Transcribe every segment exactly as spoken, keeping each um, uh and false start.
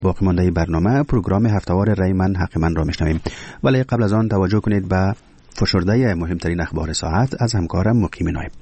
باقی مانده برنامه پروگرام هفته‌وار رای من حق من را میشنویم، ولی قبل از آن توجه کنید به فشرده مهمترین اخبار ساعت از همکارم مقیم نایب.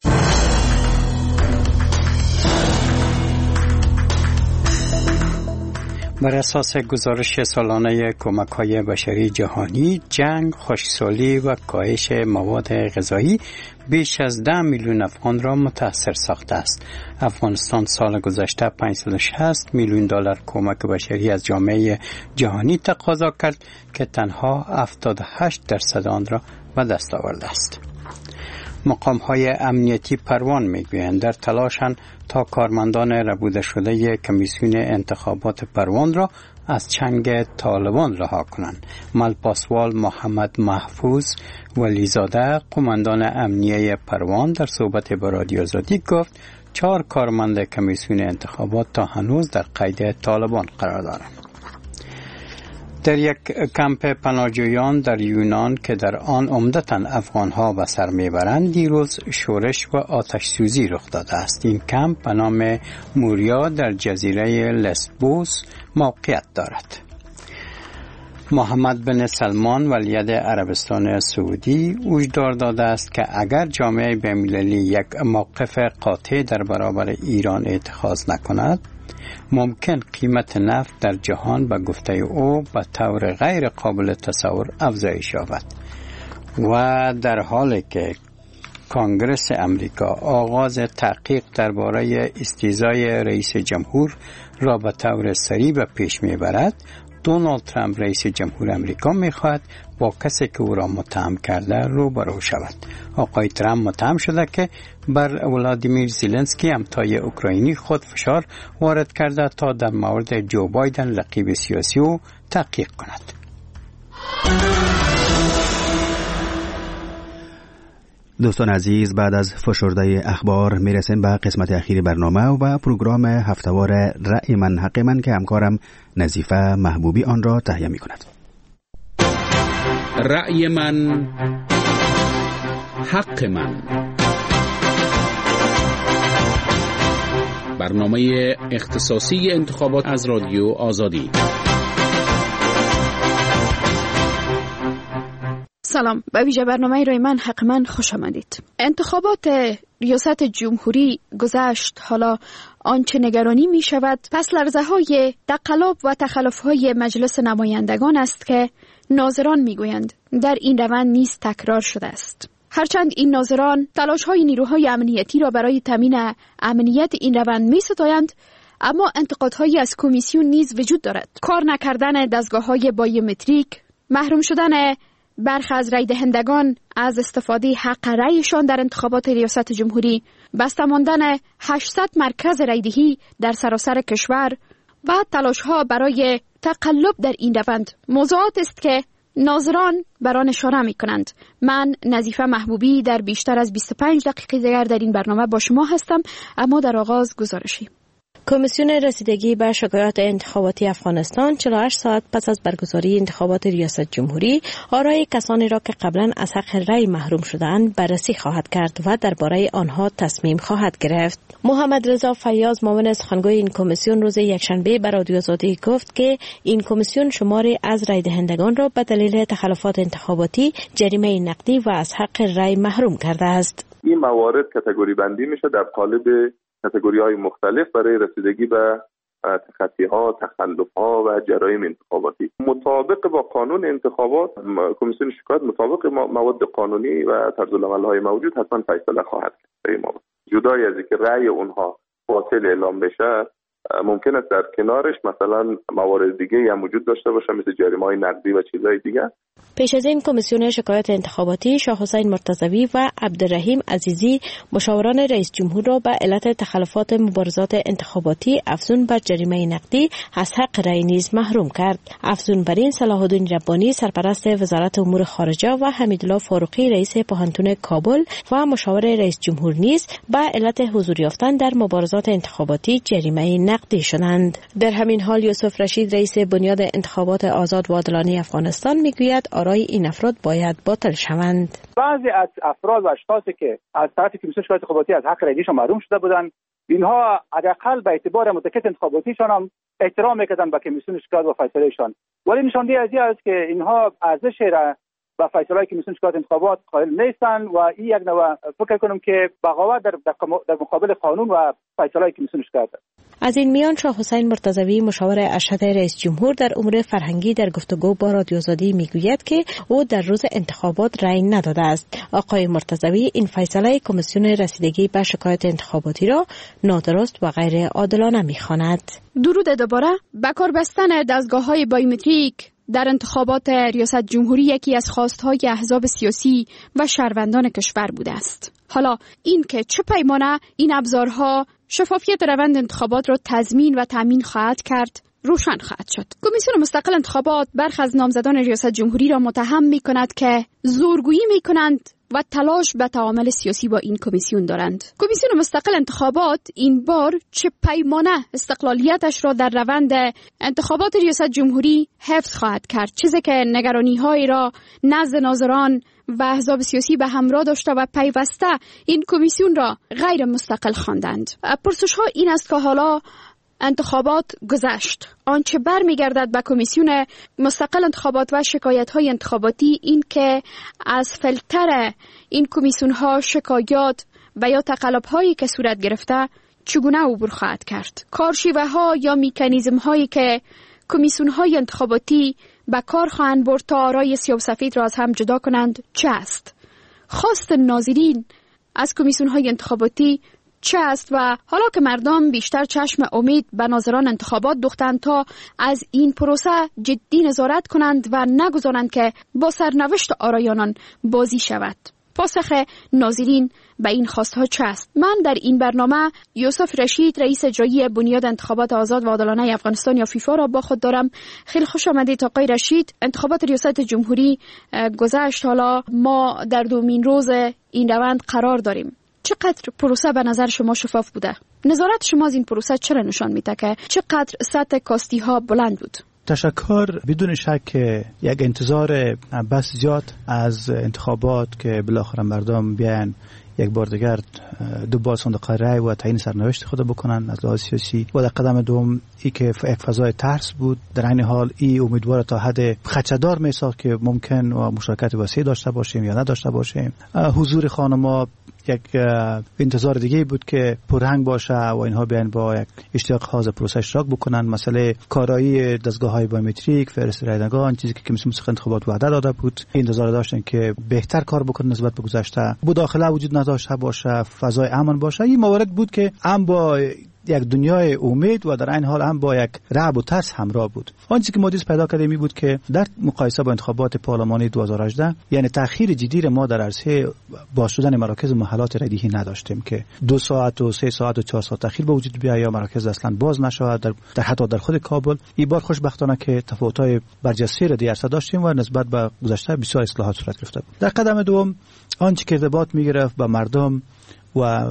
بر اساس گزارش سالانه کمک‌های بشری جهانی، جنگ، خشکسالی و کاهش مواد غذایی بیش از ده میلیون افغان را متاثر ساخته است. افغانستان سال گذشته پانصد و شصت میلیون دلار کمک بشری از جامعه جهانی تقاضا کرد که تنها هفتاد و هشت درصد آن را به دست آورده است. مقام‌های امنیتی پروان می‌گویند در تلاشند تا کارمندان ربوده شده کمیسیون انتخابات پروان را از چنگ طالبان رها کنند. ملپاسوال محمد محفوظ ولیزاده قماندان امنیه پروان در صحبت با رادیو آزادی گفت چهار کارمند کمیسیون انتخابات تا هنوز در قید طالبان قرار دارند. در یک کمپ پناهجویان در یونان که در آن عمدتاً افغان‌ها به سر میبرند، دیروز شورش و آتش سوزی رخ داده است. این کمپ به نام موریا در جزیره لسبوس موقعیت دارد. محمد بن سلمان ولیعهد عربستان سعودی هشدار داده است که اگر جامعه بین‌المللی یک موقف قاطع در برابر ایران اتخاذ نکند، ممکن قیمت نفت در جهان به گفته او به طور غیر قابل تصور افزایش یابد. و در حالی که کنگره امریکا آغاز تحقیق درباره استیضای رئیس جمهور را به طور سریع به پیش میبرد، دونالد ترامپ رئیس جمهور امریکا میخواهد با کسی که او را متهم کرده روبرو شود. آقای ترامپ متهم شده که بر ولادیمیر زلنسکی همتای اوکراینی خود فشار وارد کرده تا در مورد جو بایدن رقیب سیاسی او تحقیق کند. دوستان عزیز، بعد از فشرده اخبار میرسیم به قسمت اخیر برنامه و پروگرام هفته‌وار رأی من حق من که همکارم نظیفه محبوبی آن را تهیه می کند. رأی من حق من، برنامه اختصاصی انتخابات از رادیو آزادی. سلام، به ویژه برنامه رای من حق من خوش آمدید. انتخابات ریاست جمهوری گذشت. حالا آنچه نگرانی می شود پس لرزه های تقلب و تخلف های مجلس نمایندگان است که ناظران می گویند در این روند نیز تکرار شده است. هرچند این ناظران تلاش های نیروهای امنیتی را برای تامین امنیت این روند می ستایند، اما انتقادهایی از کمیسیون نیز وجود دارد. کار نکردن دستگاه های بایومتریک، محروم شدن برخی از رای دهندگان از استفاده حق رایشان در انتخابات ریاست جمهوری، بسته ماندن هشتصد مرکز رایدهی در سراسر کشور و تلاش‌ها برای تقلب در این روند موضوعات است که ناظران بر آن اشاره می‌کنند. من نظیفه محبوبی در بیشتر از بیست و پنج دقیقه دیگر در این برنامه با شما هستم، اما در آغاز گزارشی. کمیسیون رسیدگی به شکایات انتخاباتی افغانستان چهل و هشت ساعت پس از برگزاری انتخابات ریاست جمهوری آرای کسانی را که قبلا از حق رأی محروم شدند بررسی خواهد کرد و درباره آنها تصمیم خواهد گرفت. محمد رضا فیاض معاون سخنگوی این کمیسیون روز یکشنبه به رادیو آزادی گفت که این کمیسیون شماری از رای دهندگان را به دلیل تخلفات انتخاباتی جریمه نقدی و از حق رأی محروم کرده است. این موارد کاتگوری بندی میشه در قالب کاتگوری‌های مختلف برای رسیدگی به تخطی‌ها، تخلف‌ها و جرایم انتخاباتی. مطابق با قانون انتخابات، کمیسیون شکایت مطابق مواد قانونی و طرزالعمل‌های موجود حتما فیصله خواهد کرد. جدای از اینکه رأی اونها باطل اعلام بشه، ممکن است در کنارش مثلا موارد دیگه هم وجود داشته باشه مثل جریمه‌های نقدی و چیزهای دیگه. پیش از این کمیسیون شکایات انتخاباتی شاه حسین مرتضوی و عبدالرحیم عزیزی مشاوران رئیس جمهور را به علت تخلفات مبارزات انتخاباتی افزون بر جریمه نقدی از حق رأی نیز محروم کرد. افزون بر این صلاح الدین ربانی سرپرست وزارت امور خارجه و حمیدالله فاروقی رئیس پوهنتون کابل و مشاور رئیس جمهور نیز به علت حضور یافتن در مبارزات انتخاباتی جریمه نقدی شدند. در همین حال یوسف رشید رئیس بنیاد انتخابات آزاد و عادلانه افغانستان میگوید آرای این افراد باید باطل شوند. بعضی از افراد و اشخاصی که از طرف کمیسیون شکایت انتخاباتی از حق رأیشان محروم شده بودند، اینها حداقل به اعتبار متکت انتخاباتیشان هم احترام میکردن به کمیسیون شکایت و فیصلهشان، ولی نشانده از این است که اینها ارزش را و فیصله کمیسیون شکایت انتخابات قائل نیستند و این یک نوع فکر کنم که بغاوت در در مقابل قانون و فیصله کمیسیون شکایت است. از این میان شاه حسین مرتضوی مشاور ارشد رئیس جمهور در امور فرهنگی در گفتگو با رادیو آزادی میگوید که او در روز انتخابات رأی نداده است. آقای مرتضوی این فیصله کمیسیون رسیدگی به شکایت انتخاباتی را نادرست و غیر عادلانه میخواند. درود دوباره. به کار بستن دستگاه‌های بایومتریک در انتخابات ریاست جمهوری یکی از خواستهای احزاب سیاسی و شهروندان کشور بوده است. حالا این که چه پیمانه این ابزارها شفافیت روند انتخابات را تضمین و تامین خواهد کرد روشن خواهد شد. کمیسیون مستقل انتخابات برخی از نامزدان ریاست جمهوری را متهم می کند که زورگویی می کنند و تلاش به تعامل سیاسی با این کمیسیون دارند. کمیسیون مستقل انتخابات این بار چه پیمانه استقلالیتش را در روند انتخابات ریاست جمهوری حفظ خواهد کرد، چیزی که نگرانی‌هایی را نزد ناظران و احزاب سیاسی به همراه داشته و پیوسته این کمیسیون را غیر مستقل خواندند. پرسش‌ها این است که حالا انتخابات گذشت، آنچه برمیگردد به کمیسیون مستقل انتخابات و شکایت‌های انتخاباتی این که از فیلتر این کمیسیون‌ها شکایات و یا تقلب‌هایی که صورت گرفته چگونه عبور خواهد کرد. کارشیوه‌ها یا مکانیزم‌هایی که کمیسیون‌های انتخاباتی به کار خواهند برد تا آرای سیاه و سفید را از هم جدا کنند چه است؟ خواست ناظرین از کمیسیون‌های انتخاباتی چه است؟ و حالا که مردم بیشتر چشم امید به ناظران انتخابات دوختند تا از این پروسه جدی نظارت کنند و نگذارند که با سرنوشت آرایانان بازی شود. پاسخ ناظرین به این خواستها چه است؟ من در این برنامه یوسف رشید رئیس اجرایی بنیاد انتخابات آزاد و عادلانه افغانستان یا فیفا را با خود دارم. خیلی خوش آمدید آقای رشید. انتخابات ریاست جمهوری گذشت، حالا ما در دومین روز این روند قرار داریم. چقدر پروسه به نظر شما شفاف بوده؟ نظارت شما از این پروسه چرا نشان میده که چقدر سطح کاستی ها بلند بود؟ تشکر. بدون شک یک انتظار بس زیاد از انتخابات که بالاخره مردم بیان یک بار دیگر دو بار صندوق رای و تعیین سرنوشت خود بکنن از لحاظ سیاسی و در قدم دوم ای که یک فضای ترس بود. در این حال ای امیدوار تا حد خدشه‌دار میساخت که ممکن و مشارکت وسیع داشته باشیم یا نداشته باشیم. حضور خانم‌ها یک انتظار دیگه بود که پرهنگ باشه و اینها بیان با یک اشتیاق خاص پروسه اشتراک بکنن. مسئله کارایی دستگاه‌های بایومتریک، فهرست رایدگان، چیزی که کمیسیون مستقل انتخابات وعده داده بود، انتظار داشتن که بهتر کار بکنن نسبت به گذشته، مداخله وجود نداشته باشه، فضای امن باشه. این موارد بود که هم با یک دنیای امید و در این حال هم با یک رعب و ترس همراه بود. آنچه که ما دیز پیدا کردیم بود که در مقایسه با انتخابات پارلمانی دو هزار و هجده یعنی تأخیر جدی ما در عرصه باز شدن مراکز و محلات رایدهی نداشتیم که دو ساعت و سه ساعت و چهار ساعت تأخیر به وجود بیاید یا مراکز اصلا باز نشود در, در حتی در خود کابل. این بار خوشبختانه که تفاوت‌های برجسته را در عرصه داشتیم و نسبت به گذشته بسیار اصلاحات صورت گرفته بود. در قدم دوم آنچه که ارتباط می‌گرفت با مردم و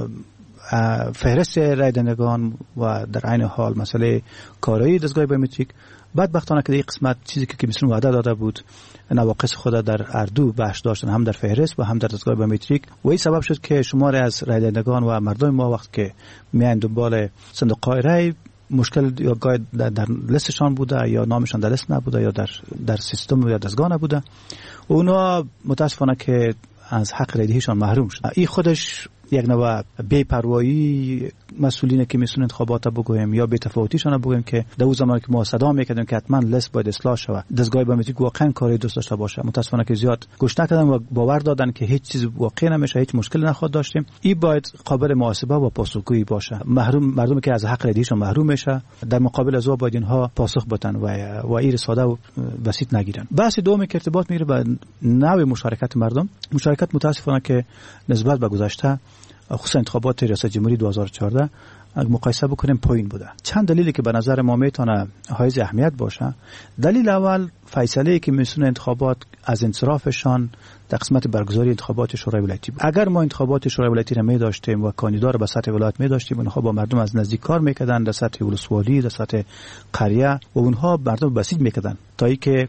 فهرست رای دهندگان و در عین حال مسئله کارایی دستگاه بایومتریک، بدبختانه که این قسمت چیزی که کمیسیون وعده داده بود نواقص خود در اردو بحث داشتن، هم در فهرست و هم در دستگاه بایومتریک، و این سبب شد که شماری از رای دهندگان و مردم ما وقت که میان دنبال صندوق رای مشکل یا گاید در, در لیستشان بوده یا نامشان در لیست نبوده یا در در سیستم یا دستگاه نبوده و اونا متاسفانه که از حق رایدهیشان محروم شد. این خودش یک نوع بی‌پروایی مسئولین که میسون انتخابات بگویم یا بی‌تفاوتیشان بگویم که در اون زمان که ما صدا میکردیم که حتما لیست باید اصلاح شود، دستگاه بایومتریک واقعا کاری دوست داشته باشه، متاسفانه که زیاد گوش نکردن و باور دادن که هیچ چیز واقعا نمیشه، هیچ مشکلی نخواهد داشتیم. این باید قابل محاسبه و پاسخگویی باشه. محروم مردمی که از حق رایدهیشان محروم میشه در مقابل از او باید اینها پاسخ بدن و و این ساده و بسیط نگیرن. بحث دوم که ارتباط میگیره به نوع مشارکت مردم. مشارکت متاسفانه که نسبت به گذشته خصوصا انتخابات ریاست جمهوری دو هزار و چهارده مقایسه بکنیم پایین بوده. چند دلیلی که به نظر ما میتونه حائز اهمیت باشه. دلیل اول فیصله کمیسیون انتخابات از انصرافشان در قسمت برگزاری انتخابات شورای ولایتی بود. اگر ما انتخابات شورای ولایتی را می داشتیم و کاندیدا را به سطح ولایت می داشتیم، اونها با مردم از نزدیک کار میکردن، در سطح ولسوالی، در سطح قریه، و اونها مردم بسیج میکردن تا اینکه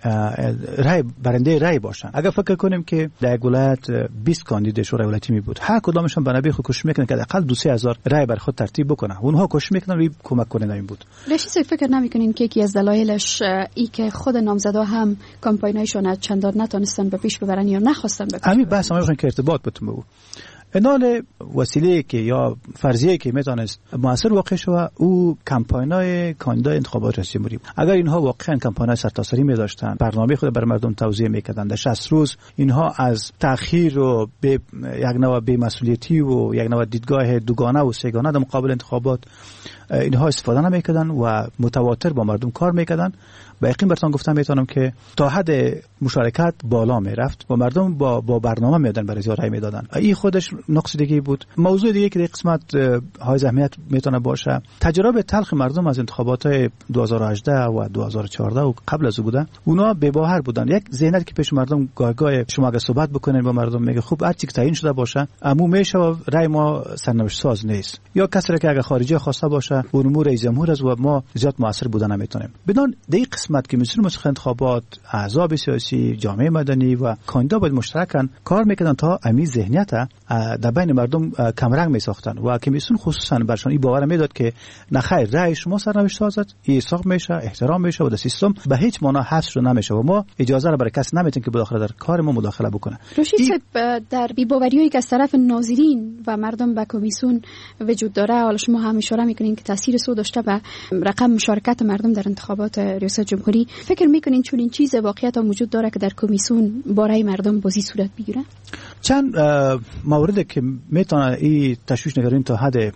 رای برنده رای باشن. اگر فکر کنیم که در یک ولایت بیست کاندید شورای ولایتی می بود، هر کدامشون به نبی خود کوشش میکنن که حداقل دو سه هزار رای بر خود ترتیب بکنه، اونها کوشش میکنن روی کمک کننده این بود. رشید فکر نمیکنین که یکی از دلایلش ای که خود نامزدا هم کمپاینایشون چندان نتونستن به پیش ببرن یا نخواستن به پیش همین بحث ما میخوایم که ارتباط بتون بود. انال وسیله که یا فرضیه که میتونست موثر واقع شود او کمپاینای کاندیدای انتخابات ریاست جمهوری. اگر اینها واقعا کمپاینای سرتاسری می داشتن، برنامه خود بر مردم توزیع میکردن، در شصت روز اینها از تأخیر و به یک نوع بی‌مسئولیتی و یک نوع دیدگاه دوگانه و سه‌گانه در مقابل انتخابات اینها استفاده نمیکردن و متواتر با مردم کار میکردن، با یقین براتون گفتم میتونم که تا حد مشارکت بالا میرفت و مردم با با برنامه میدادن برای رای میدادن. این خودش نقص دیگه بود. موضوع دیگه که در قسمت های اهمیت میتونه باشه، تجربه تلخ مردم از انتخابات دو هزار و هجده و دو هزار و چهارده و قبل از او بوده. اونا به باور بودن. یک ذهنیتی که پیش مردم گاه گاه شما اگه صحبت بکنین با مردم میگه خوب هر چی که تعیین شده باشه عمو میشه و رای ما سرنوشت ساز نیست، یا کسی که اگه خارجی خواسته باشه و امور رئیس جمهور از و ما زیاد موثر بودن نمیتونیم. بدون دیگه قسمت که مسئول مسخ انتخابات، احزاب سیاسی، جامعه مدنی و کاندیدا باید مشترکاً کار میکردن تا امی ذهنیت در بین مردم کمرنگ میساختن و کمیسیون خصوصا برشان این باور میداد که نخیر رای شما سرنوشت سازد، این حساب میشه، احترام میشه و در سیستم به هیچ معنا حذف نمیشه و ما اجازه را برای کس نمیتیم که بداخل در کار ما مداخله بکنه. رشید صاحب، در بی‌باوریایی که از طرف ناظرین و مردم به کمیسیون وجود داره، حالا شما هم اشاره میکنین که تاثیر سو داشته به رقم مشارکت مردم در انتخابات ریاست جمهوری، فکر میکنین چون این چیز واقعیت وجود داره که در کمیسیون برای مردم بازی صورت بگیره؟ چند موردی که میتونه این تشویش نگرانی تا حد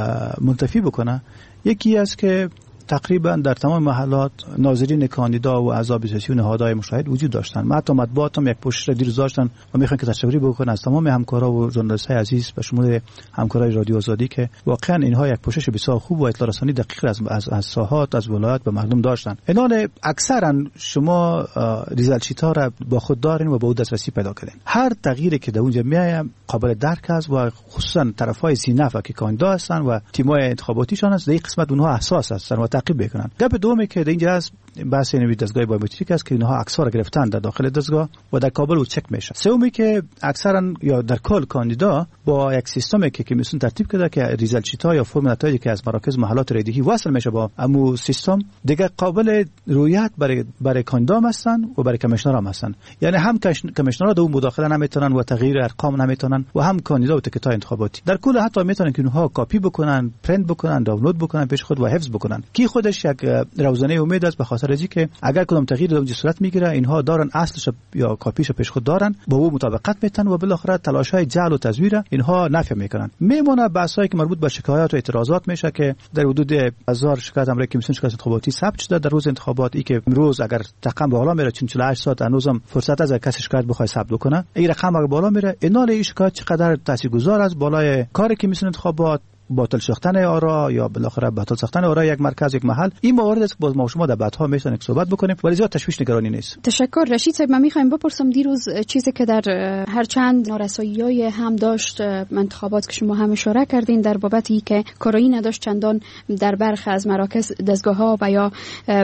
منتفی بکنه، یکی است که تقریبا در تمام محلات ناظرین کاندیدا و احزاب سیاسی و نهادهای مشاهد وجود داشتن. ما حتی مطبوعات هم یک پوشش دیروز داشتن و میخوان که تشکری بکنن از تمام همکارا و ژورنالیست‌های عزیز به شمول همکارای رادیو آزادی که واقعا اینها یک پوشش بسیار خوب و اطلاع رسانی دقیق از از, از ساحات از ولایت به مردم داشتن. اینال اکثرا شما ریزالت شیت‌ها را با خود دارین و به اون دسترسی پیدا کردین. هر تغییری که در اونجا میاد قابل درک است و خصوصا طرفای سینفا که کاندیدا هستن و تیم‌های انتخاباتیشان است، در این قسمت اونها حساس هستن و تعقیب میکنن. گپ دومی که اینجا از بحث نوید دستگاه بایومتریک است که اینها اکثر گرفتن در داخل دستگاه و در کابل و چک میشه. سومی که اکثرا یا در کل کاندیدا با یک سیستمی که کمیسیون ترتیب کرده که ریزالت شیت‌ها یا فرم نتایجی که از مراکز محلات رایدهی وصل میشه با امو سیستم دیگه قابل رویت برای برای کاندیدا هستن و برای کمیشنر هم هستن. یعنی هم کمیشنرها در اون مداخله نمیتونن و تغییر ارقام نمیتونن و هم کاندیدا و تکت‌های انتخاباتی. در کل حتی میتونن که اونها کاپی بکنن، پرینت بکنن، دانلود بکنن، پیش خود و حفظ بکنن. کی خودش یک روزانه امید است به خاطر اینکه اگر کدام تغییر در اونجا صورت میگیره اینها دارن اصلش یا کاپیش پیش خود دارن، با او مطابقت میتن و بالاخره تلاش‌های جعل و تزویر اینها نفی میکنن. میمونه بحثایی که مربوط به شکایات و اعتراضات میشه که در حدود هزار شکایت امر کمیسیون شکایت انتخاباتی ثبت شده در روز انتخابات. ای که امروز اگر رقم بالا میره چهل و هشت ساعت هنوزم فرصت از کسی شکایت بخواد ثبت بکنه، این رقم اگر بالا میره اینال این شکایت چقدر تاثیرگذار است بالای کار کمیسیون انتخابات، باطل ساختن آرا یا بالاخره باطل ساختن آرا یک مرکز یک محل. این موارد است که باز ما شما در بعدها میتونیم صحبت بکنیم ولی زیاد تشویش نگرانی نیست. تشکر رشید صاحب. من میخوایم بپرسم دیروز چیزی که در هر چند نارسایی‌های هم داشت انتخابات که شما هم اشاره کردین در بابتی که کارایی نداشت چندان در برخی از مراکز دستگاه‌ها و یا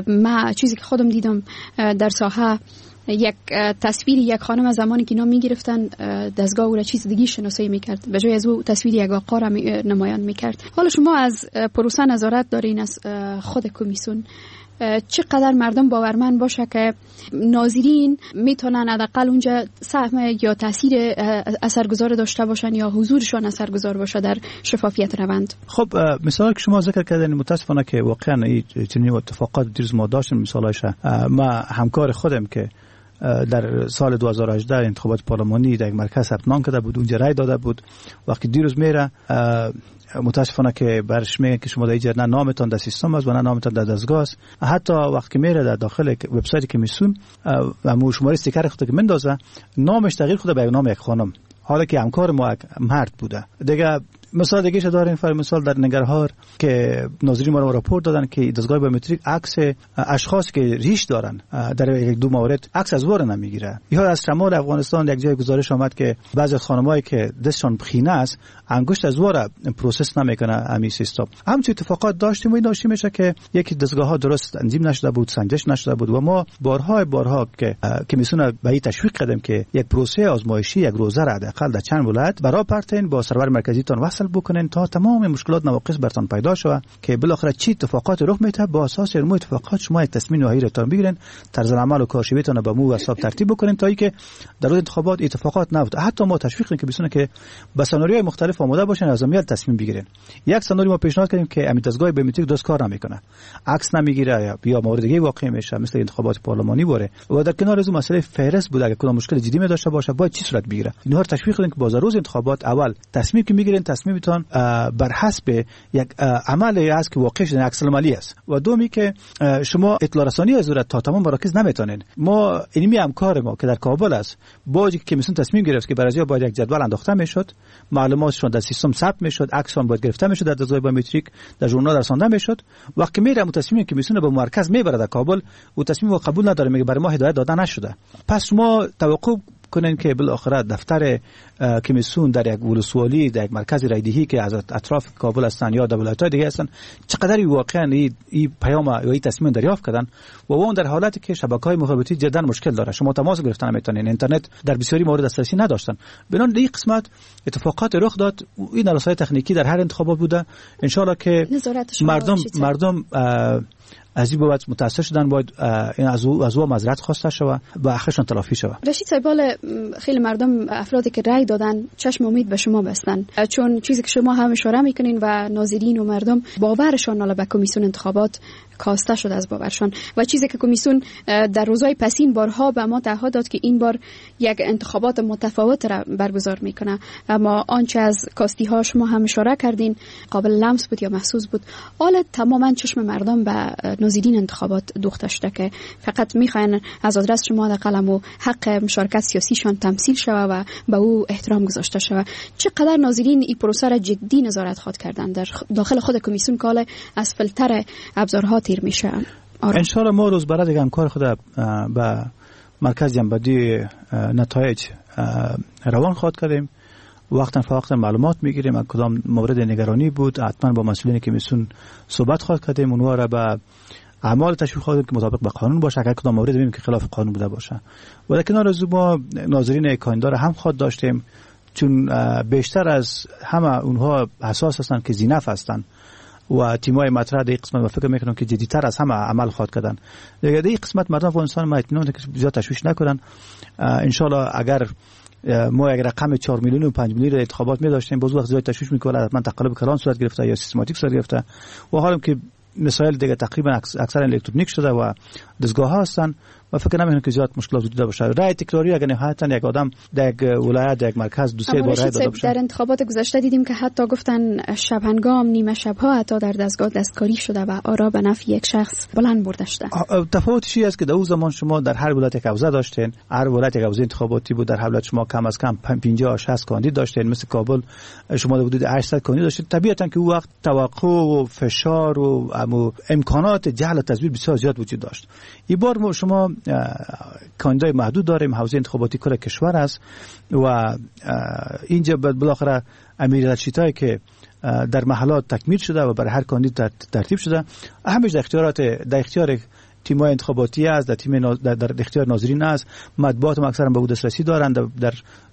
ما چیزی که خودم دیدم در ساحه یک تصویر یک خانم از زمانی که اینا میگرفتن دستگاه او را چیز دیگه شناسایی میکرد به جای از او تصویر یک آقا را نمایان میکرد. حالا شما از پروسه نظارت دارین از خود کمیسیون، چقدر مردم باورمند باشه که ناظرین میتونن حداقل اونجا سهم یا تاثیر اثرگذار داشته باشن یا حضورشان اثرگذار باشه در شفافیت روند؟ خب مثالی که شما ذکر کردین متاسفانه که واقعا این چنین اتفاقات دیروز ما داشتیم. مثالش ما همکار خودم که در سال دو هزار و هجده انتخابات پارلمانی در یک مرکز ثبت نام کرده بود، اونجا رای داده بود. وقتی دیروز میره متاسفانه که برش میگه که شما در اینجا نه نامتان در سیستم است و نه نامتان در دستگاه است. حتی وقتی میره در داخل وبسایت کمیسیون و شماره استیکر خود که مندازه نامش تغییر خود به نام یک خانم، حالا که همکار ما مرد بوده. دیگه مثال دیگه شده داریم، فرض مثال در ننگرهار که ناظرین ما را راپورت دادن که دستگاه بیومتریک عکس اشخاص که ریش دارن در یک دو مورد عکس از وار نمیگیره. یا از شمال افغانستان یک جای گزارش آمد که بعضی از خانمایی که دستشان بخینه است انگشت از وار پروسس نمیکنه همین سیستم. همچین اتفاقات داشتیم و این داشتیم میشه که یکی دستگاه ها درست تنظیم نشده بود، سنجش نشده بود و ما بارها بارها که که میسونه به این تشویق کردیم که یک پروسه آزمایشی یک روزه را حداقل در چند ولایت برای پرتین با سرور مرکزی تان وصل بکنین تا تمام مشکلات نواقص برتان پیدا شود که بالاخره چی اتفاقات رخ میده با اساس علم اتفاقات شما یک تصمیم نهایی را تان بگیرین، طرز عمل و کارشویتون به مو و حساب ترتیب بکنین تا اینکه در روز انتخابات اتفاقات نیفته. حتی ما تشویق کنیم که بسونه که با سناریوهای مختلف آماده باشین از عملیات تصمیم بگیرین. یک سناریو ما پیشنهاد کردیم که امید دستگاه بیومتریک درست کار نمیکنه، عکس نمیگیره یا مورد دیگه واقع میشه مثل انتخابات پارلمانی بوره و در کنار از مسئله فهرست بود اگه کدام مشکل جدی می داشته باشه باید چی صورت بگیره. اینها رو تشویق کنیم که باز روز انتخابات اول تصمیم که میگیرین تصمیمتون بر حسب یک عملی است که واقعش عکس العملی است و دومی که شما اطلاع رسانی از ضرورت تا تمام مراکز نمیتونین. ما اینمی همکار ما که در کابل است باجی که مثلا تصمیم گرفت که برای باید یک جدول انداخته میشد، معلوماتشون در سیستم ثبت میشد، عکسشون باید گرفته میشد در دستگاه بیومتریک، در ژورنال رسانده میشد. وقتی میره تصمیم که میسونه به مرکز میبره در کابل و تصمیم رو قبول نداره، میگه برای ما هدایت داده نشده. پس ما توقع کنین که بالاخره دفتر کمیسیون در یک ولسوالی در یک مرکز رایدهی که از اطراف کابل هستن یا در ولایت‌های دیگه هستن چقدر واقعا این ای پیام یا این تصمیم دریافت کردن و اون در حالتی که شبکه‌های مخابراتی جدا مشکل داره، شما تماس گرفتن نمیتونین، اینترنت در بسیاری موارد دسترسی نداشتن. بنابراین این قسمت اتفاقات رخ داد. این رسای تکنیکی در هر انتخابات بوده. ان شاءالله که مردم مردم از این بابت متاثر شدن، باید این از او از او معذرت خواسته شود و حقشون تلافی شود. رشید صاحب، خیلی مردم افرادی که رأی دادن چشم امید به شما بستن، چون چیزی که شما هم اشاره میکنین و ناظرین و مردم باورشان علاوه کمیسیون انتخابات کاسته شد از باورشان و چیزی که کمیسیون در روزهای پسین بارها به ما تعهد داد که این بار یک انتخابات متفاوت را برگزار میکنه، اما آنچه از کاستی ها شما هم اشاره کردین قابل لمس بود یا محسوس بود. حالا تماما چشم مردم به ناظرین انتخابات دوخته شده که فقط میخواین از آدرس شما در قلم و حق مشارکت سیاسیشان تمثیل شوه و به او احترام گذاشته شوه. چقدر ناظرین این پروسه را جدی نظارت خود کردن در داخل خود کمیسیون که از فلتر ابزارها تیر میشه؟ ان شاء الله ما روز برای دیگه همکار خود به مرکز جنبندی نتایج روان خواهد کردیم. وقتا فوقتا معلومات میگیریم از کدام مورد نگرانی بود، حتما با مسئولین کمیسیون صحبت خواهد کردیم، اونها را به اعمال تشویق خواهد که مطابق با قانون باشه، اگر کدام مورد ببینیم که خلاف قانون بوده باشه. و در کنار از ما ناظرین کاندار هم خواهد داشتیم، چون بیشتر از همه اونها حساس هستند که زینف هستند و تیمای مطرح در این قسمت و فکر میکنم که جدیتر از همه عمل خواهد کردن. در این قسمت مردم افغانستان ما اطمینان که زیاد تشویش نکنن. ان شاء الله اگر ما یک رقم چهار میلیون و پنج میلیون انتخابات می داشتیم باز وقت زیاد تشویش میکنه، حتما تقلب کلان صورت گرفته یا سیستماتیک صورت گرفته و حالا که مسائل دیگه تقریبا اکثر الکترونیک شده و دستگاه ها هستن و فکر نمیکنم که زیاد مشکلات وجود باشه. رای تکراری اگر نهایتا یک آدم در یک ولایت در یک مرکز دو سه بار رای داده باشه. در انتخابات گذشته دیدیم که حتی گفتن شب هنگام نیمه شب ها حتی در دستگاه دستکاری شده و آرا به نفع یک شخص بلند برده شده. تفاوتش این است که در اون زمان شما در هر ولایت یک حوزه داشتین، هر ولایت یک حوزه انتخاباتی بود، در هر ولایت شما کم از کم پنجاه شصت کاندید داشتین. مثل کابل شما در حدود هشتصد کاندید داشتین. طبیعتا که اون وقت توقع و فشار و امکانات جعل تزویر بسیار زیاد وجود داشت. این بار ما شما کاندیدای محدود داریم، حوزه انتخاباتی کل کشور است و اینجا بالاخره امیر رشیدایی که در محلات تکمیل شده و برای هر کاندید ترتیب شده، همش در اختیارات در اختیار تیم‌های انتخاباتی است، در تیم در, در اختیار ناظرین است. مطبوعات هم اکثرا به دسترسی دارند در, در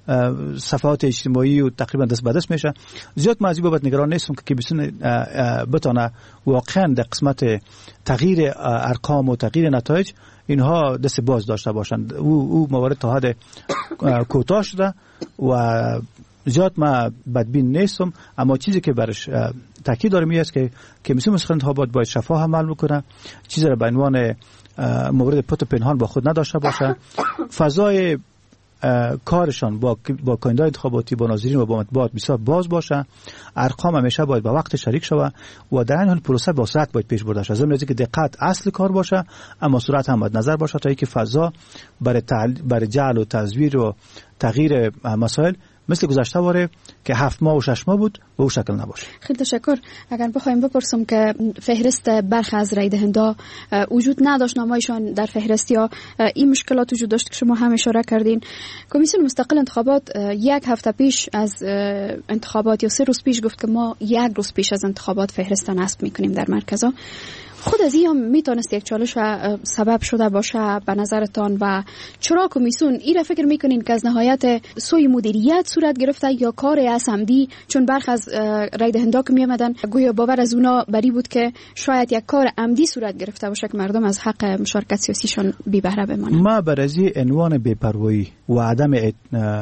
صفحات اجتماعی و تقریبا دست به دست میشه. زیاد من از این بابت نگران نیستم که بتونه بتونه واقعا در قسمت تغییر ارقام و تغییر نتایج اینها دست باز داشته باشند. او او موارد تا حد کوتاه شده و زیاد ما بدبین نیستم، اما چیزی که برش تاکید دارم این است که کمیسیون انتخابات باید شفاف عمل بکنه، چیزی را به عنوان مورد پت و پنهان با خود نداشته باشه. فضای کارشان با با کاندیدای انتخاباتی، با ناظرین و با مطبوعات بسیار باز باشه. ارقام همیشه باید به وقت شریک شود و در این حال پروسه با سرعت باید پیش برده شود. ضمن اینکه دقت اصل کار باشه، اما سرعت هم باید نظر باشه تا اینکه فضا برای تعل... برای جعل و تزویر و تغییر مسائل مثل گذشته باره که هفت ماه و شش ماه بود به اون شکل نباشه. خیلی تشکر. اگر بخوایم بپرسم که فهرست برخی از رای دهنده وجود نداشت، نامایشان در فهرست یا این مشکلات وجود داشت که شما هم اشاره کردین، کمیسیون مستقل انتخابات یک هفته پیش از انتخابات یا سه روز پیش گفت که ما یک روز پیش از انتخابات فهرست نصب میکنیم در مرکزها. خود از این هم میتونست یک چالش و سبب شده باشه به نظرتان؟ و چرا کمیسیون این را فکر میکنین که از نهایت سوی مدیریت صورت گرفته یا کار اسمدی؟ چون برخی از رای دهنده که میامدن گویا باور از اونا بری بود که شاید یک کار عمدی صورت گرفته باشه که مردم از حق مشارکت سیاسیشون بی بهره بمانند. ما برای عنوان بی‌پروایی و عدم ات...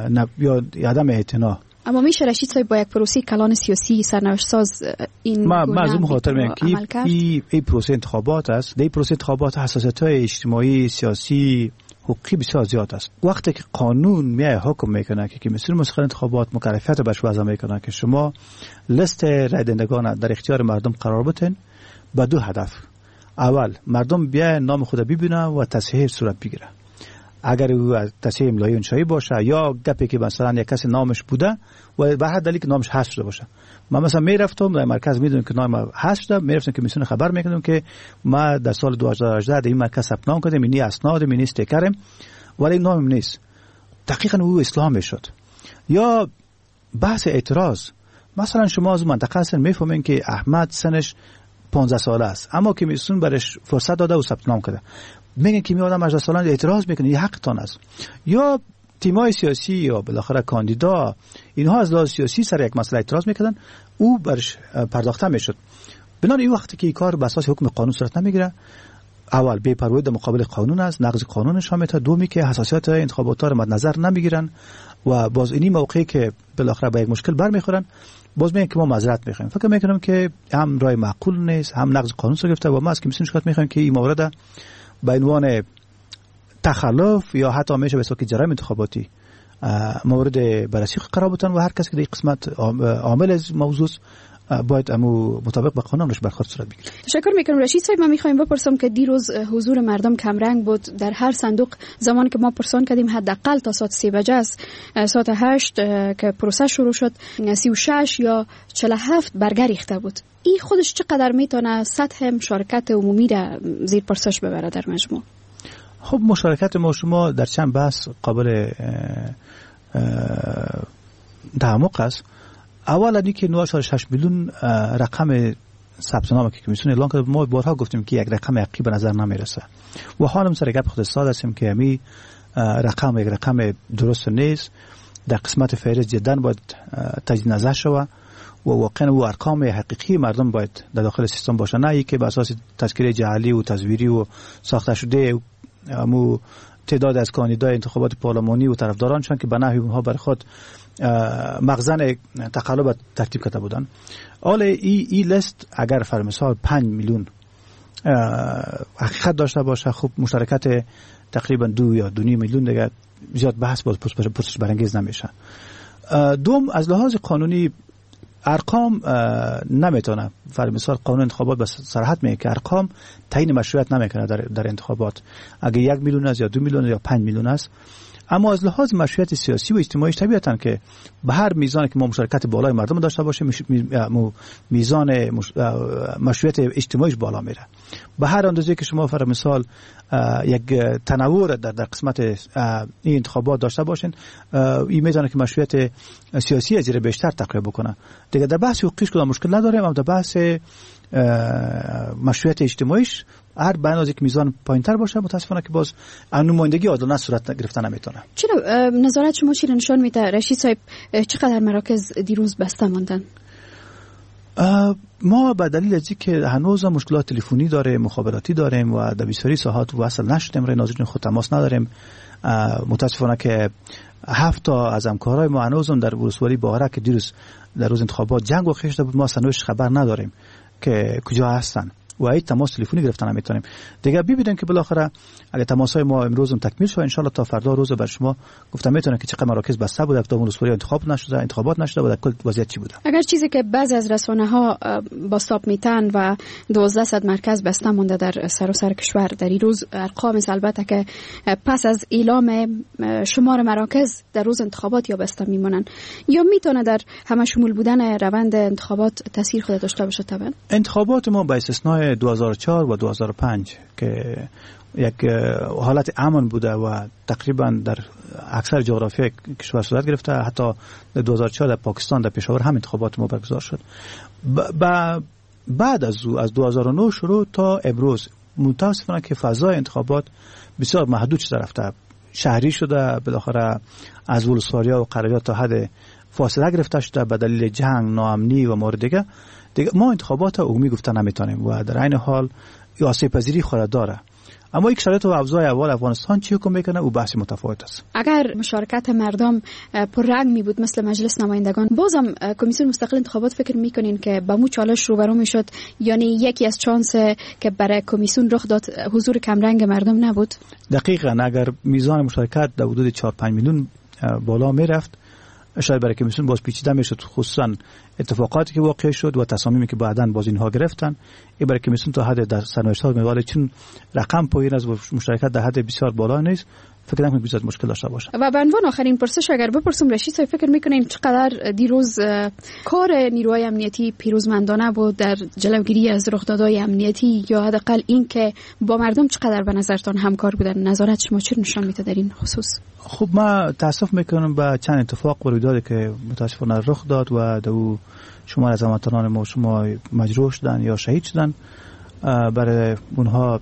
یا عدم اعتنا، اما میشه رشید صاحب با یک پروسه کلان سیاسی سرنوشت ساز این ما ما از اون خاطر میگم که این ای پروسه انتخابات است. در پروسه انتخابات حساسیت‌های اجتماعی، سیاسی، حقوقی بسیار زیاد است. وقتی که قانون میای حکم میکنه که کمیسیون مستقل انتخابات مکلفیت بهش وضع میکنه که شما لیست رای دهندگان در اختیار مردم قرار بدین با دو هدف. اول، مردم بیای نام خود ببینن و تصحیح صورت بگیره. اگر او تصحیح املایی انشایی باشه یا گپی که مثلا یک کسی نامش بوده و به هر دلیلی که نامش حذف شده باشه، من مثلا میرفتم در مرکز میدونم که نام حذف شده، میرفتم که کمیسیون خبر میکردم که ما در سال دو هزار و هجده در این مرکز ثبت نام کردیم، اینی اسناد، اینی استیکرم، ولی نامم نیست. دقیقاً او اسلام شد. یا بحث اعتراض، مثلا شما از منطقه هستن میفهمین که احمد سنش پانزده ساله است اما کمیسیون برش فرصت داده و ثبت نام کرده، میگن که می آدم هجده سالان اعتراض میکنه، این حقتان است. یا تیمای سیاسی یا بالاخره کاندیدا اینها از لحاظ سیاسی سر یک مسئله اعتراض میکردن، او برش پرداخته میشد. بنابراین این وقتی که این کار به اساس حکم قانون صورت نمیگیره، اول بی‌پروایی در مقابل قانون است، نقض قانون شامل تا دومی که حساسیت انتخابات را مد نظر نمیگیرن و باز اینی موقعی که بالاخره به یک مشکل برمیخورن باز میگن که ما معذرت میخوایم. فکر میکنم که هم رای معقول نیست، هم نقض قانون را گرفته و ما از کمیسیون شکایت میخوایم که این مورد به عنوان تخلف یا حتی میشه به صورت جرایم انتخاباتی مورد بررسی قرار بدن و هر کسی که در قسمت عامل از موضوع باید امو مطابق با قانونش برخورد صورت بگیره. تشکر میکنم رشید صاحب. من میخوایم بپرسم که دیروز حضور مردم کمرنگ بود در هر صندوق. زمانی که ما پرسان کردیم حداقل تا ساعت سه بجه است، ساعت هشت که پروسه شروع شد سی و شش یا چهل و هفت برگر ریخته بود. این خودش چقدر میتونه سطح مشارکت عمومی را زیر پرسش ببره در مجموع؟ خب مشارکت ما شما در چند بحث قابل تعمق است. اولا اینکه نه و شش میلیون رقم ثبت نام که کمیسیون اعلام کرد، ما بارها گفتیم که یک رقم حقیقی به نظر نمیرسه و حالم سر گپ خود ساده هستیم که می رقم یک رقم درست نیست. در قسمت فهرست جدا باید تجدید نظر شود و واقعا و ارقام حقیقی مردم باید در داخل سیستم باشه، نه ای که به اساس تذکره جعلی و تزویری و ساخته شده مو تعداد از کاندیدای انتخابات پارلمانی و طرفدارانشان که به نحوی اونها بر خود مخزن تقلب ترتیب کرده بودن. حالا این ای لیست اگر فرمثال پنج میلیون حقیقت داشته باشه، خب مشارکت تقریبا دو یا دو نیم میلیون دیگه زیاد بحث باز پرسش برانگیز نمیشه. دوم، از لحاظ قانونی ارقام نمیتونه، فرمثال قانون انتخابات به صراحت میگه که ارقام تعیین مشروعیت نمیکنه در در انتخابات، اگه یک میلیون است یا دو میلیون یا پنج میلیون است. اما از لحاظ مشروعیت سیاسی و اجتماعی طبیعتاً که به هر میزانی که ما مشارکت بالای مردم داشته باشیم میزان مشروعیت اجتماعیش بالا میره. به هر اندازه که شما فرض مثال یک تنوع در در قسمت این انتخابات داشته باشین، این میزانه که مشروعیت سیاسی از بیشتر تقویت بکنه. دیگه در بحث حقوقیش کدام مشکل نداره، اما در بحث مشروعیت اجتماعیش هر بنازی که میزان پایینتر باشه متاسفانه که باز نمایندگی عادلانه صورت گرفتن نمیتونه. چرا نظارت شما چی نشان میده رشید صاحب؟ چقدر مراکز دیروز بسته ماندن؟ ما به دلیل از اینکه هنوز مشکلات تلفنی داره، مخابراتی داریم و در بسیاری ساحات وصل نشدیم، رای ناظرین خود تماس نداریم. متاسفانه که هفت تا از همکارای ما هنوز در ولسوالی باهره که دیروز در روز انتخابات جنگ و خشته بود، ما سنوش خبر نداریم که کجا هستن. و هیچ تماس تلفنی گرفتن نمیتونیم. دیگه ببینیم که بالاخره اگه تماس‌های ما امروز هم تکمیل شه ان شاء الله تا فردا روز بر شما گفتم میتونم که چقدر مراکز بسته بود، تا روزپوری انتخاب نشده، انتخابات نشده بود، کل وضعیت چی بوده. اگر چیزی که بعضی از رسانه‌ها با ساب میتن و دوازده صد مرکز بسته مونده در سراسر کشور در این روز ارقام البته که پس از اعلام شمار مراکز در روز انتخابات یا بسته میمونن، یا میتونه در همه شمول بودن روند انتخابات تاثیر خود داشته باشه؟ طبعا انتخابات ما به استثنای دو هزار و چهار و دو هزار و پنج که یک حالت امن بوده و تقریبا در اکثر جغرافیای کشور صورت گرفته، حتی در دو هزار و چهار در پاکستان در پشاور هم انتخابات ما برگزار شد. ب... بعد از از دو هزار و نه شروع تا امروز متاسفانه که فضای انتخابات بسیار محدود شده رفته، شهری شده، بالاخره از ولسواری‌ها و قرارات تا حد فاصله گرفته شده به دلیل جنگ، ناامنی و مورد دیگه. دیگه ما انتخابات عمومی گفتن نمیتونیم و در عین حال آسیب پذیری خود داره. اما یک شرایط و اوضاع اول افغانستان چی حکم میکنه او بحث متفاوت است. اگر مشارکت مردم پر رنگ می بود مثل مجلس نمایندگان، بازم کمیسیون مستقل انتخابات فکر میکنین که با مو چالش روبرو میشد؟ یعنی یکی از چانس که برای کمیسیون رخ داد حضور کم رنگ مردم نبود؟ دقیقاً اگر میزان مشارکت در حدود چهار پنج میلیون بالا میرفت شاید برای کمیسیون باز پیچیده میشد، خصوصا اتفاقاتی که واقع شد و تصامیمی که بعداً باز اینها گرفتن. این برای کمیسیون تا حد در سرنوشت‌ها میوال چون رقم پایین از مشارکت در حد بسیار بالا نیست، فکر نکنم بسیار مشکل داشته باشه. و به عنوان آخرین پرسش اگر بپرسم رشید صاحب، فکر میکنین چقدر دیروز کار نیروهای امنیتی پیروزمندانه بود در جلوگیری از رخدادهای امنیتی، یا حداقل این که با مردم چقدر به نظرتان همکار بودن؟ نظارت شما چه نشان میده در این خصوص؟ خب ما تاسف میکنم به چند اتفاق و رویدادی که متاسفانه رخ داد و دو شما از هموطنان ما شما مجروح شدن یا شهید شدن. برای اونها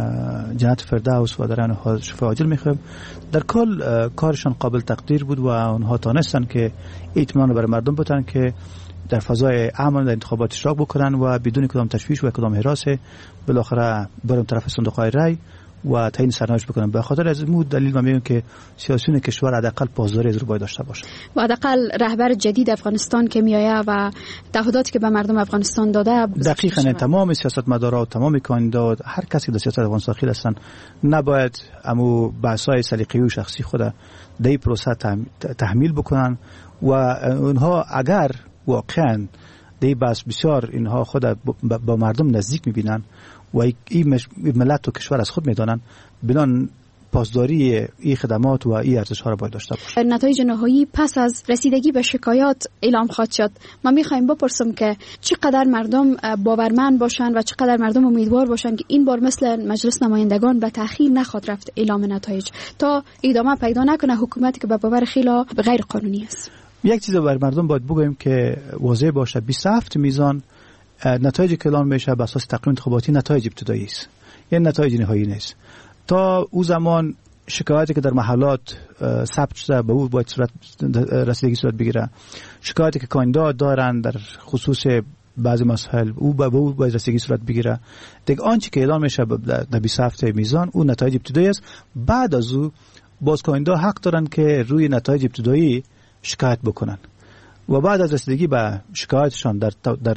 جنت فردوس و در آن حال شفای عاجل میخوایم. در کل کارشان قابل تقدیر بود و اونها تانستن که اطمینان برای مردم بتن که در فضای امن در انتخابات اشتراک بکنن و بدون کدام تشویش و کدام هراس بالاخره برم طرف صندوق‌های رای و تعیین سرنوشت بکنن. به خاطر از این دلیل من میگم که سیاسیون کشور حداقل پاسداری از رو باید داشته باشه و حداقل رهبر جدید افغانستان که میآید و تعهداتی که به مردم افغانستان داده دقیقاً تمام سیاستمدارا و تمام کاندیدات هر کسی که در سیاست افغانستان داخل هستن نباید امو بحث‌های سلیقه‌ای و شخصی خود در این پروسه تحمیل بکنن و اونها اگر واقعاً در بحث بسیار اینها خود با مردم نزدیک می‌بینن و این ملت و کشور از خود میدانن، بنان پاسداری این خدمات و این ارزش ها را باید داشته باشه. نتایج نهایی پس از رسیدگی به شکایات اعلام خواهد شد. ما میخوایم بپرسم که چقدر مردم باورمند باشن و چقدر مردم امیدوار باشن که این بار مثل مجلس نمایندگان به تأخیر نخواهد رفت اعلام نتایج تا ادامه پیدا نکنه حکومتی که به باور خیلی غیر قانونی است. یک چیز بر مردم باید بگویم که واضح باشه، بیست و هفت میزان نتایج که اعلام میشه بر اساس تقویم انتخاباتی نتایج ابتدایی است، یعنی نتایج نهایی نیست. تا او زمان شکایاتی که در محلات ثبت شده به او باید صورت رسیدگی صورت بگیره، شکایاتی که کاندیدا دارن در خصوص بعضی مسائل او به او باید رسیدگی صورت بگیره. دیگه آنچه که اعلام میشه در بیست و هفت میزان اون نتایج ابتدایی است. بعد از او باز کاندیدا حق دارن که روی نتایج ابتدایی شکایت بکنن و بعد از رسیدگی به شکایتشان در در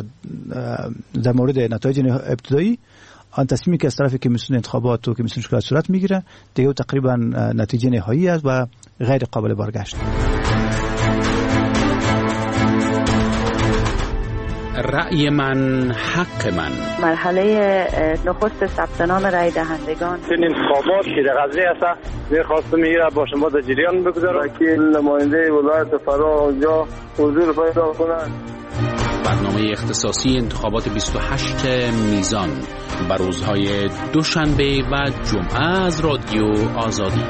در مورد نتایج ابتدایی آن تصمیمی که از طرف کمیسیون انتخابات و کمیسیون شکایت صورت میگیره دیگه تقریبا نتیجه نهایی است و غیر قابل بازگشت. رأی من حق من. مرحله نخست ثبت نام رأی دهندگان. این انتخابات که در قضیه است می‌خواستم میره با شما در جریان بگذارم که نماینده ولایت فرا اونجا حضور پیدا کنند. برنامه اختصاصی انتخابات بیست و هشت میزان بر روزهای دوشنبه و جمعه از رادیو آزادی.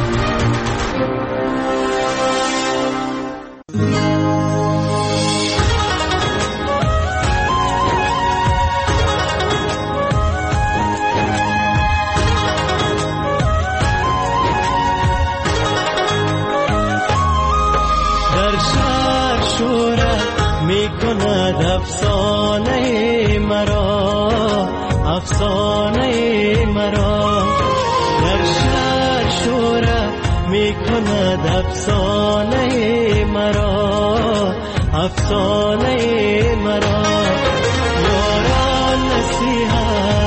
افسانه مرا افسانه مرا در شهر شوره می کند افسانه مرا افسانه مرا یاران نصیحت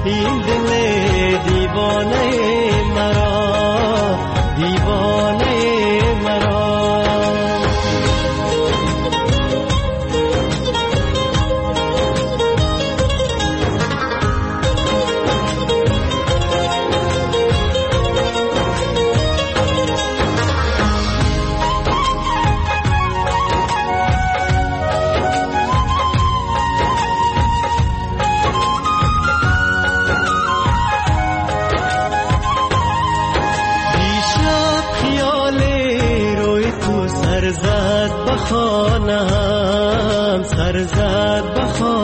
این دل دیوانه مرا، دیوانه مرا. خانم سرزد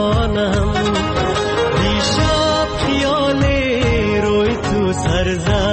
بخانم دیشب خیال روی تو سرزد